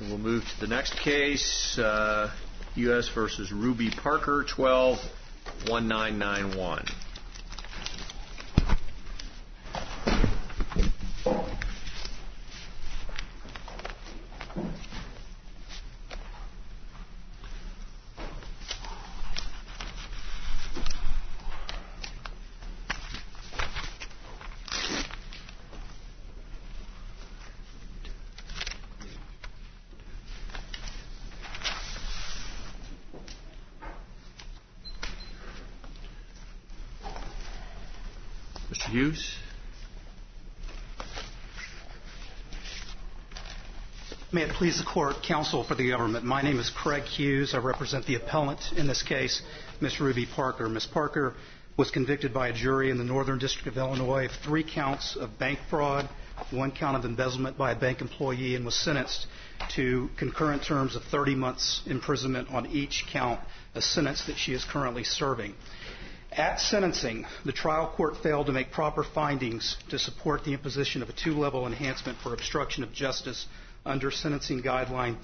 We'll move to the next case, U.S. v. Ruby Parker, 12-1991. Mr. Hughes? May it please the Court, Counsel for the Government. My name is Craig Hughes. I represent the appellant in this case, Ms. Ruby Parker. Ms. Parker was convicted by a jury in the Northern District of Illinois of 3 counts of bank fraud, 1 count of embezzlement by a bank employee, and was sentenced to concurrent terms of 30 months imprisonment on each count, a sentence that she is currently serving. At sentencing, the trial court failed to make proper findings to support the imposition of a 2-level enhancement for obstruction of justice under Sentencing Guideline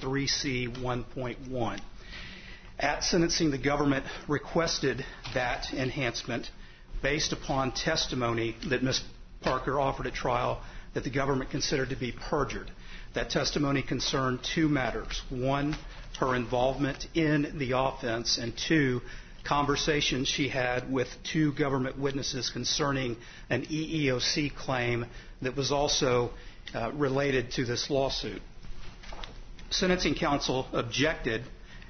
3C1.1. At sentencing, the government requested that enhancement based upon testimony that Ms. Parker offered at trial that the government considered to be perjured. That testimony concerned 2 matters. 1, her involvement in the offense, and 2, conversations she had with 2 government witnesses concerning an EEOC claim that was also related to this lawsuit. Sentencing counsel objected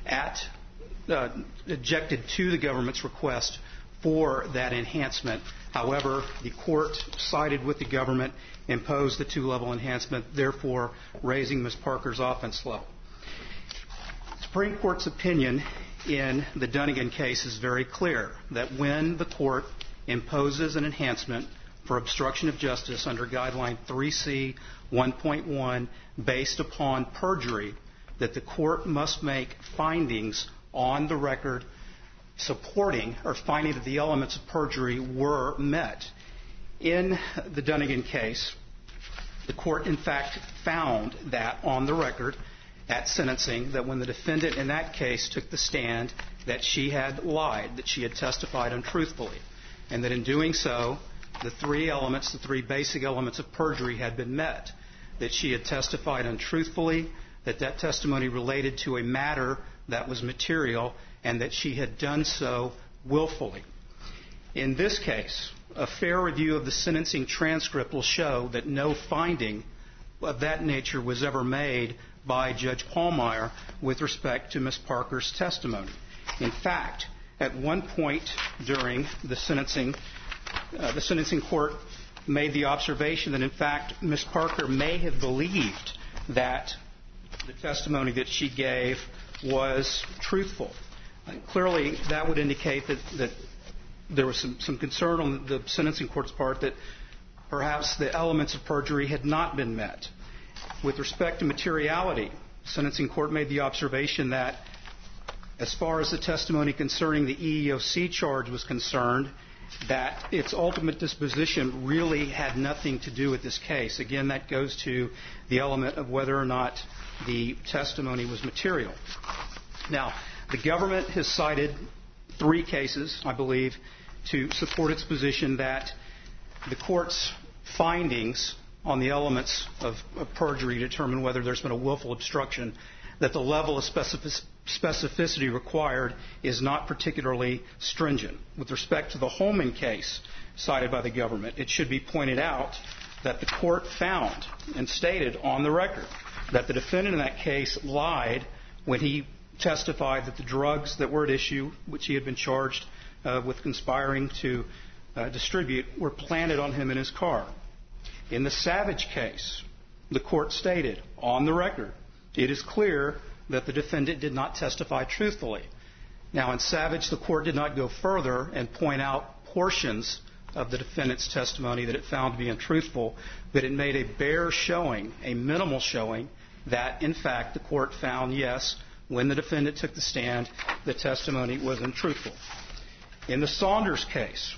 to the government's request for that enhancement. However, the court sided with the government, imposed the 2-level enhancement, therefore raising Ms. Parker's offense level. The Supreme Court's opinion in the Dunnigan case is very clear that when the court imposes an enhancement for obstruction of justice under Guideline 3C1.1 based upon perjury, that the court must make findings on the record supporting or finding that the elements of perjury were met. In the Dunnigan case, the court in fact found that on the record at sentencing, that when the defendant in that case took the stand, that she had lied, that she had testified untruthfully, and that in doing so, the 3 basic elements of perjury had been met, that she had testified untruthfully, that that testimony related to a matter that was material, and that she had done so willfully. In this case, a fair review of the sentencing transcript will show that no finding of that nature was ever made by Judge Pallmeyer with respect to Ms. Parker's testimony. In fact, at one point during the sentencing court made the observation that in fact Ms. Parker may have believed that the testimony that she gave was truthful. Clearly, that would indicate that there was some concern on the sentencing court's part that perhaps the elements of perjury had not been met. With respect to materiality, the sentencing court made the observation that as far as the testimony concerning the EEOC charge was concerned, that its ultimate disposition really had nothing to do with this case. Again, that goes to the element of whether or not the testimony was material. Now, the government has cited 3 cases, I believe, to support its position that the court's findings on the elements of perjury determine whether there's been a willful obstruction, that the level of specificity required is not particularly stringent. With respect to the Holman case cited by the government, it should be pointed out that the court found and stated on the record that the defendant in that case lied when he testified that the drugs that were at issue, which he had been charged with conspiring to distribute, were planted on him in his car. In the Savage case, the court stated on the record, it is clear that the defendant did not testify truthfully. Now, in Savage, the court did not go further and point out portions of the defendant's testimony that it found to be untruthful, but it made a bare showing, a minimal showing, that, in fact, the court found, yes, when the defendant took the stand, the testimony was untruthful. In the Saunders case,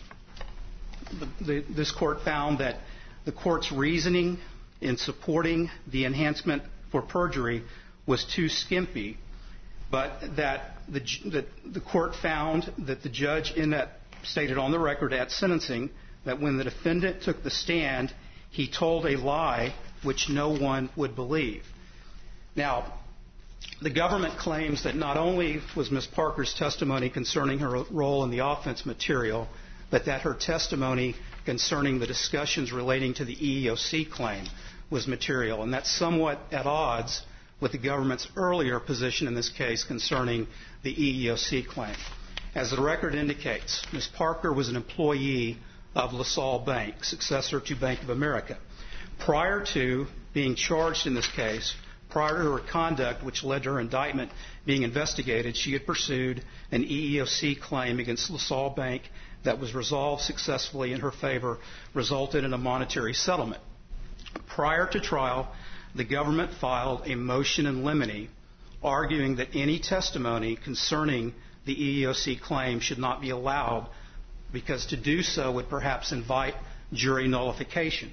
this court found that the court's reasoning in supporting the enhancement for perjury was too skimpy, but that the court found that the judge in that stated on the record at sentencing that when the defendant took the stand, he told a lie which no one would believe. Now, the government claims that not only was Ms. Parker's testimony concerning her role in the offense material, but that her testimony concerning the discussions relating to the EEOC claim was material. And that's somewhat at odds with the government's earlier position in this case concerning the EEOC claim. As the record indicates, Ms. Parker was an employee of LaSalle Bank, successor to Bank of America. Prior to being charged in this case, prior to her conduct which led to her indictment being investigated, she had pursued an EEOC claim against LaSalle Bank that was resolved successfully in her favor, resulted in a monetary settlement. Prior to trial, the government filed a motion in limine arguing that any testimony concerning the EEOC claim should not be allowed because to do so would perhaps invite jury nullification.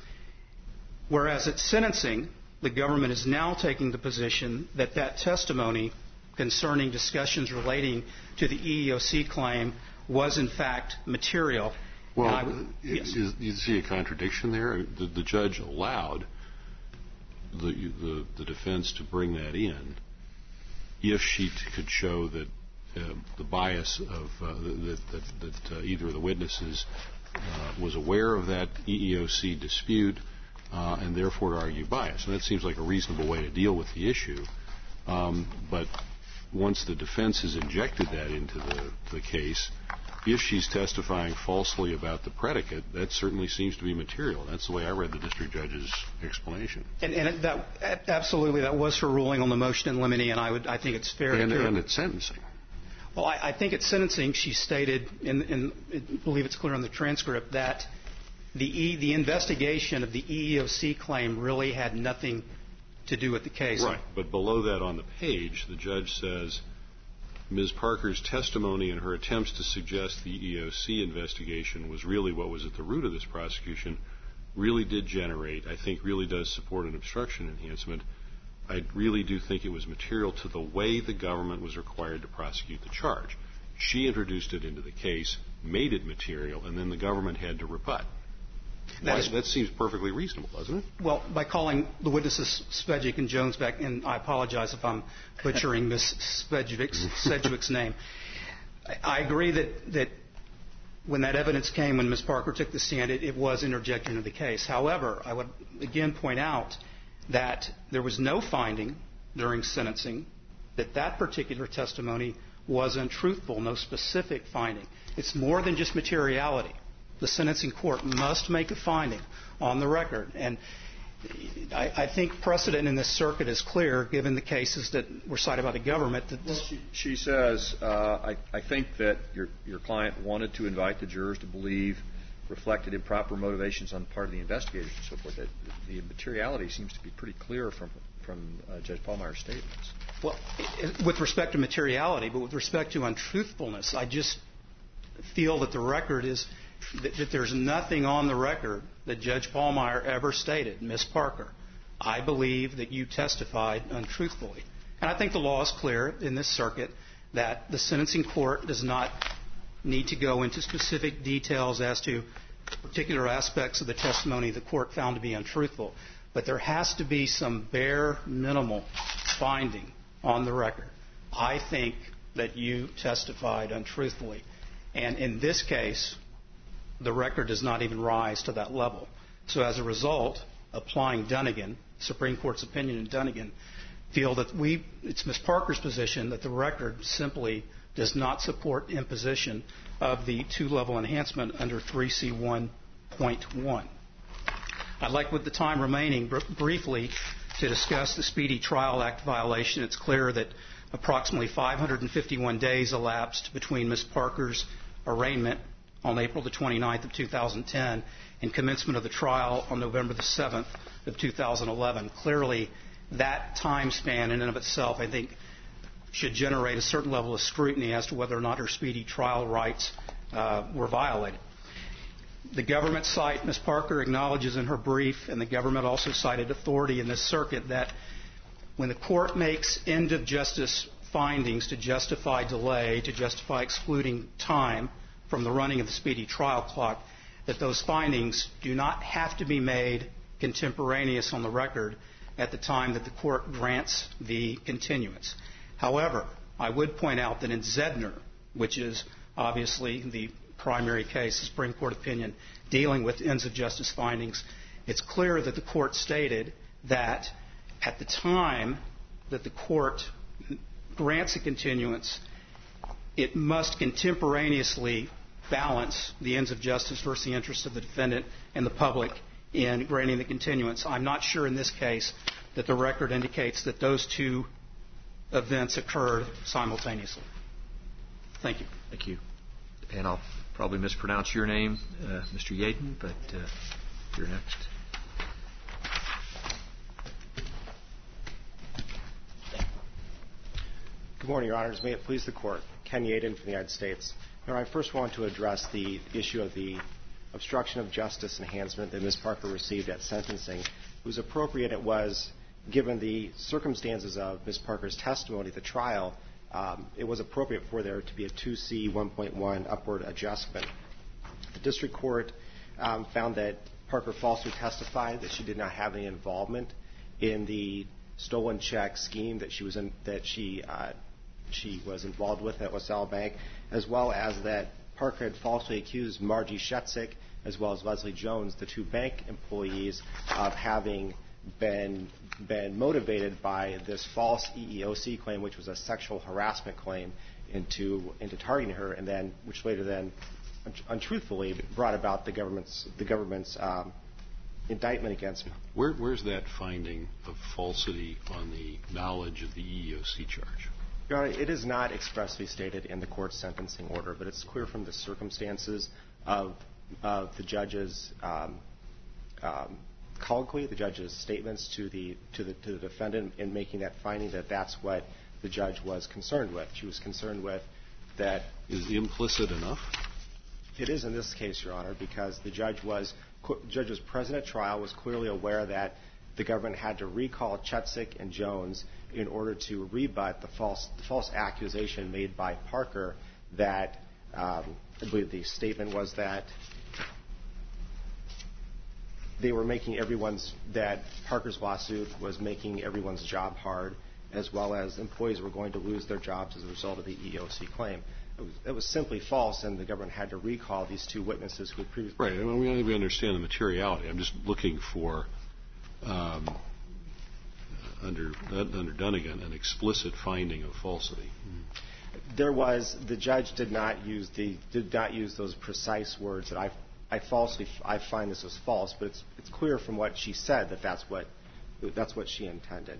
Whereas at sentencing, the government is now taking the position that that testimony concerning discussions relating to the EEOC claim was in fact material. Well, you see a contradiction there? The judge allowed the defense to bring that in if she could show that the bias of that either of the witnesses was aware of that EEOC dispute and therefore to argue bias. And that seems like a reasonable way to deal with the issue. But once the defense has injected that into the case, if she's testifying falsely about the predicate, that certainly seems to be material. That's the way I read the district judge's explanation. And absolutely, that was her ruling on the motion in limine, and I think it's fair to... And it's sentencing. Well, I think at sentencing she stated, and I believe it's clear on the transcript, that the investigation of the EEOC claim really had nothing to do with the case. Right, but below that on the page, the judge says, Ms. Parker's testimony and her attempts to suggest the EEOC investigation was really what was at the root of this prosecution really did generate, I think really does support an obstruction enhancement. I really do think it was material to the way the government was required to prosecute the charge. She introduced it into the case, made it material, and then the government had to rebut. That seems perfectly reasonable, doesn't it? Well, by calling the witnesses Spedgic and Jones back, and I apologize if I'm butchering Ms. Sedgwick's name, I agree that when that evidence came, when Ms. Parker took the stand, it was interjected into the case. However, I would again point out that there was no finding during sentencing that that particular testimony was untruthful, no specific finding. It's more than just materiality. The sentencing court must make a finding on the record. And I think precedent in this circuit is clear, given the cases that were cited by the government. She says, I think that your client wanted to invite the jurors to believe reflected improper motivations on the part of the investigators and so forth. That the materiality seems to be pretty clear from Judge Pallmeyer's statements. Well, with respect to materiality, but with respect to untruthfulness, I just feel that the record is that there's nothing on the record that Judge Pallmeyer ever stated, Ms. Parker, I believe that you testified untruthfully. And I think the law is clear in this circuit that the sentencing court does not need to go into specific details as to particular aspects of the testimony the court found to be untruthful. But there has to be some bare minimal finding on the record. I think that you testified untruthfully. And in this case, the record does not even rise to that level. So as a result, applying Dunnigan, Supreme Court's opinion in Dunnigan, feel that it's Ms. Parker's position that the record simply does not support imposition of the two-level enhancement under 3C1.1. I'd like, with the time remaining, briefly to discuss the Speedy Trial Act violation. It's clear that approximately 551 days elapsed between Ms. Parker's arraignment on April the 29th of 2010 and commencement of the trial on November the 7th of 2011. Clearly, that time span in and of itself, I think, should generate a certain level of scrutiny as to whether or not her speedy trial rights were violated. The government cite, Ms. Parker acknowledges in her brief, and the government also cited authority in this circuit, that When the court makes end-of-justice findings to justify delay, to justify excluding time from the running of the speedy trial clock, that those findings do not have to be made contemporaneous on the record at the time that the court grants the continuance. However, I would point out that in Zedner, which is obviously the primary case, the Supreme Court opinion, dealing with ends-of-justice findings, it's clear that the court stated that at the time that the court grants a continuance, it must contemporaneously balance the ends of justice versus the interests of the defendant and the public in granting the continuance. I'm not sure in this case that the record indicates that those two events occurred simultaneously. Thank you. Thank you. And I'll probably mispronounce your name, Mr. Yaden, but you're next. Good morning, Your Honors. May it please the Court. Ken Yaden from the United States. Now, I first want to address the issue of the obstruction of justice enhancement that Ms. Parker received at sentencing. It was appropriate. It was, given the circumstances of Ms. Parker's testimony at the trial, it was appropriate for there to be a 2C 1.1 upward adjustment. The district court found that Parker falsely testified that she did not have any involvement in the stolen check scheme that she was involved with at LaSalle Bank, as well as that Parker had falsely accused Margie Shetzik, as well as Leslie Jones, the two bank employees, of having been motivated by this false EEOC claim, which was a sexual harassment claim, into targeting her, and then which later then untruthfully brought about the government's indictment against her. Where's that finding of falsity on the knowledge of the EEOC charge? Your Honor, it is not expressly stated in the court's sentencing order, but it's clear from the circumstances of the judge's colloquy, the judge's statements to the defendant in making that finding, that that's what the judge was concerned with. She was concerned with that. Is the implicit enough? It is in this case, Your Honor, because the judge was present at trial, was clearly aware that the government had to recall Shetzik and Jones in order to rebut the false accusation made by Parker that I believe the statement was that they were making that Parker's lawsuit was making everyone's job hard, as well as employees were going to lose their jobs as a result of the EEOC claim. It was simply false, and the government had to recall these two witnesses who had previously... Right. I mean, we understand the materiality. I'm just looking for, under Dunnigan, an explicit finding of falsity. The judge did not use those precise words that I find this was false, but it's clear from what she said that that's what she intended.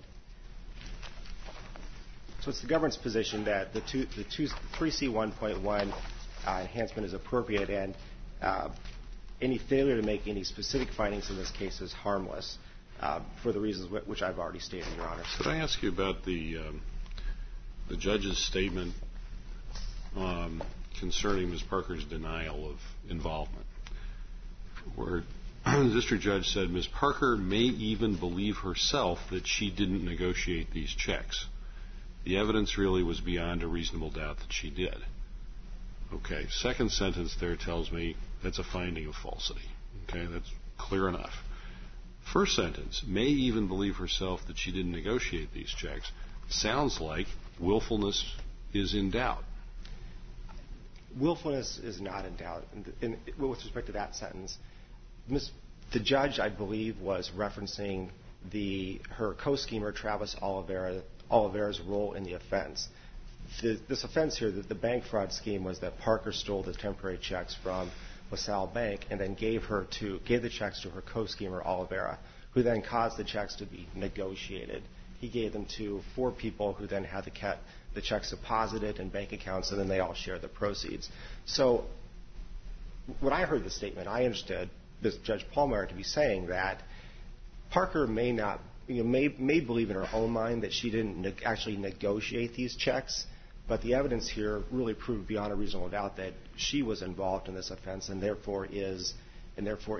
So it's the government's position that the 3C 1.1 enhancement is appropriate, and any failure to make any specific findings in this case is harmless for the reasons which I've already stated, Your Honor. Could I ask you about the judge's statement concerning Ms. Parker's denial of involvement, where the district judge said Ms. Parker may even believe herself that she didn't negotiate these checks. The evidence really was beyond a reasonable doubt that she did. Okay, second sentence there tells me that's a finding of falsity. Okay, that's clear enough. First sentence, may even believe herself that she didn't negotiate these checks, sounds like willfulness is in doubt. Willfulness is not in doubt. With respect to that sentence, the judge, I believe, was referencing her co-schemer, Travis Oliveira's role in the offense. This offense here, the bank fraud scheme, was that Parker stole the temporary checks from LaSalle Bank and then gave the checks to her co-schemer, Oliveira, who then caused the checks to be negotiated. He gave them to 4 people who then had the checks deposited in bank accounts, and then they all shared the proceeds. So when I heard the statement, I understood Judge Palmer to be saying that Parker may believe in her own mind that she didn't actually negotiate these checks, but the evidence here really proved beyond a reasonable doubt that she was involved in this offense and therefore is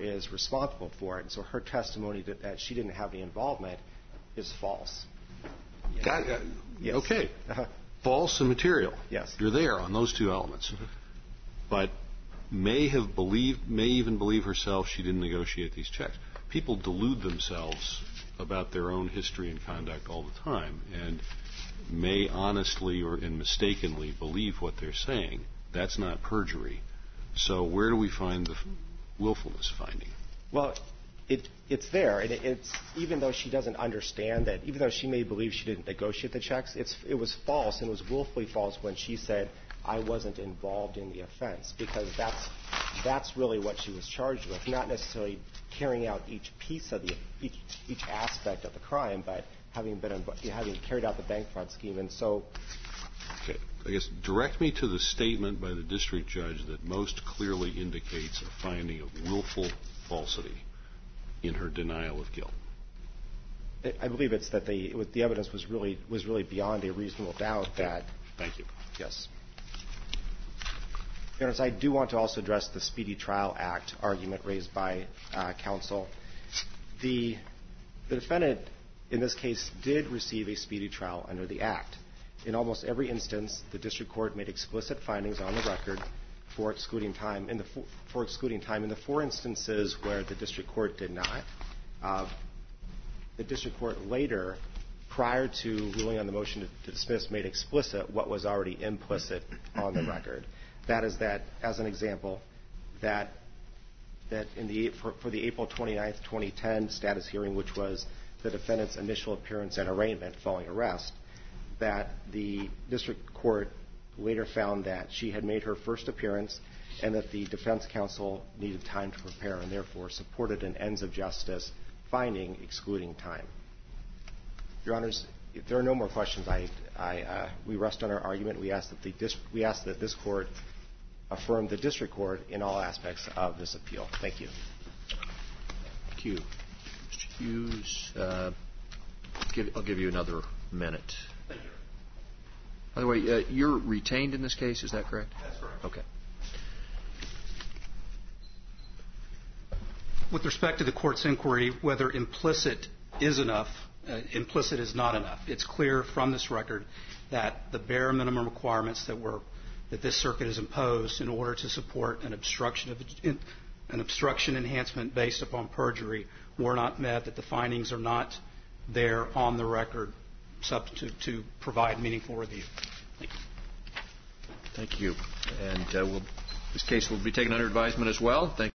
responsible for it. And so her testimony that she didn't have any involvement is false. Yes. Okay. False and material. Yes. You're there on those two elements. Mm-hmm. But may even believe herself she didn't negotiate these checks. People delude themselves about their own history and conduct all the time and may honestly and mistakenly believe what they're saying. That's not perjury. So where do we find the willfulness finding? Well, it's there, and it's even though she doesn't understand that, even though she may believe she didn't negotiate the checks, it was false, and it was willfully false when she said, I wasn't involved in the offense, because that's really what she was charged with, not necessarily carrying out each piece of each aspect of the crime, but having carried out the bank fraud scheme. And so, okay, I guess direct me to the statement by the district judge that most clearly indicates a finding of willful falsity in her denial of guilt. I believe it's that the evidence was really beyond a reasonable doubt that. Thank you. Yes. Your Honor, I do want to also address the Speedy Trial Act argument raised by counsel. The defendant in this case did receive a speedy trial under the Act. In almost every instance, the district court made explicit findings on the record for excluding time. In the 4 instances where the district court did not, the district court later, prior to ruling on the motion to dismiss, made explicit what was already implicit on the record. That is that, as an example, that for the April 29th, 2010 status hearing, which was the defendant's initial appearance and arraignment following arrest, that the district court later found that she had made her first appearance and that the defense counsel needed time to prepare and therefore supported an ends of justice finding excluding time. Your Honors, if there are no more questions, we rest on our argument. We ask that this court affirm the district court in all aspects of this appeal. Thank you. Thank you. Mr. Hughes, I'll give you another minute. Thank you. By the way, you're retained in this case, is that correct? That's correct. Okay. With respect to the court's inquiry, whether implicit is enough, implicit is not enough. It's clear from this record that the bare minimum requirements that this circuit has imposed in order to support an obstruction enhancement based upon perjury were not met, that the findings are not there on the record to provide meaningful review. Thank you. Thank you. And this case will be taken under advisement as well. Thank